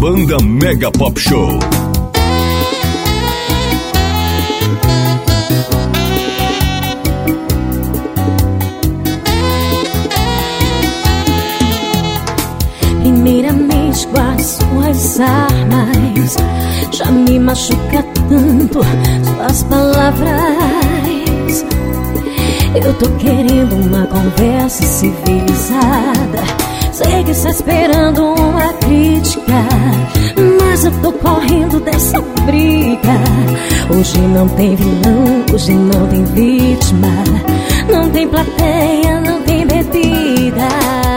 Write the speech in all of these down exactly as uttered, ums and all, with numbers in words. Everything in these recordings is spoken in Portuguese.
Banda Mega Pop Show. Primeiramente guarde suas armas, já me machuca tanto suas palavras. Eu tô querendo uma conversa civilizada, sei que está esperando uma crítica, mas eu tô correndo dessa briga. Hoje não tem vilão, hoje não tem vítima, não tem plateia, não tem bebida.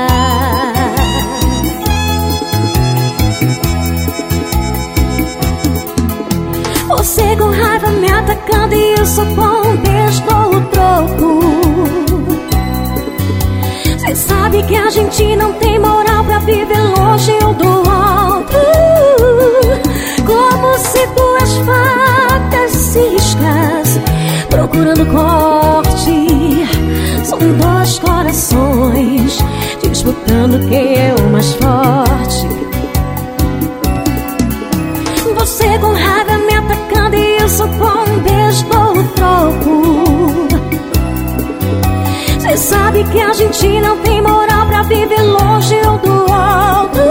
Você com raiva me atacando e eu só com um beijo dou o troco. Cê sabe que a gente não tem moral pra viver longe um do outro. Como se duas facas ciscas procurando corte. São dois corações disputando quem é o mais forte. Você com raiva me atacando e eu só com um beijo dou o troco. Cê sabe que a gente não tem moral pra viver longe um do outro.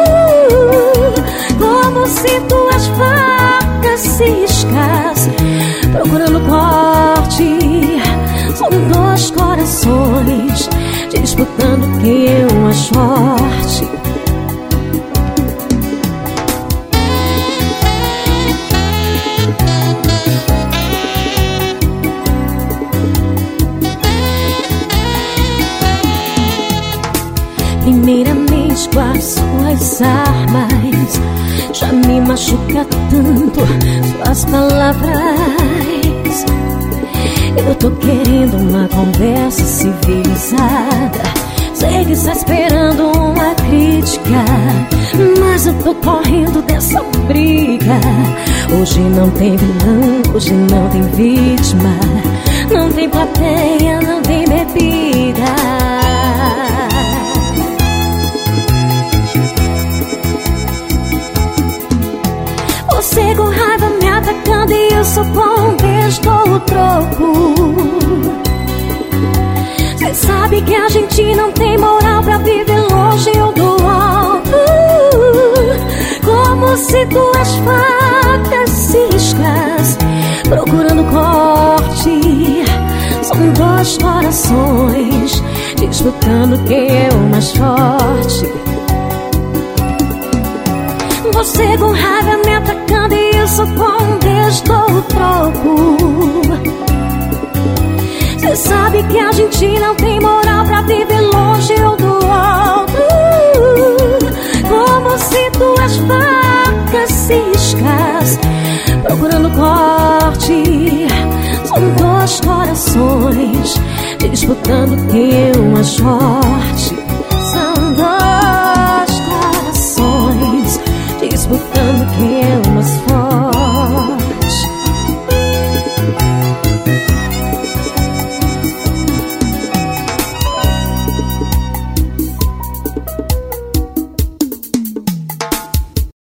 Como se duas facas ciscas procurando corte. São dois corações disputando quem é o mais forte. Primeiramente guarde suas armas, já me machuca tanto suas palavras. Eu tô querendo uma conversa civilizada, sei que está esperando uma crítica, mas eu tô correndo dessa briga. Hoje não tem vilão, hoje não tem vítima, não tem plateia, não tem bebida. Você com raiva me atacando e eu só com um beijo dou o troco. Cê sabe que a gente não tem moral pra viver longe um do outro. Como se duas facas ciscas procurando corte. São dois corações disputando quem é o mais forte. Você com raiva me atacando e eu só com um beijo dou o troco. Cê sabe que a gente não tem moral pra viver longe um do outro. Como se duas facas ciscas procurando corte. São dois corações disputando quem é o mais forte.